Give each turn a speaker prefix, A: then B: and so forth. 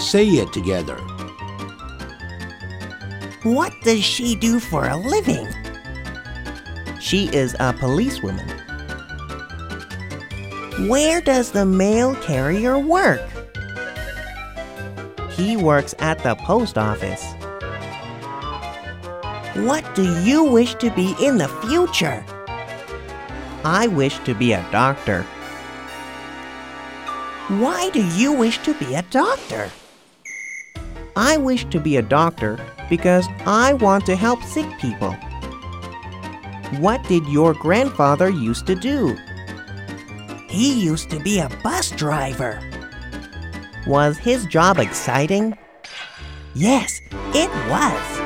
A: say it together.
B: What does she do for a living?
C: She is a policewoman.
B: Where does the mail carrier work?
C: He works at the post office.
B: What do you wish to be in the future?
C: I wish to be a doctor.
B: Why do you wish to be a doctor?
C: I wish to be a doctor because I want to help sick people. What did your grandfather used to do?
B: He used to be a bus driver.
C: Was his job exciting?
B: Yes, it was.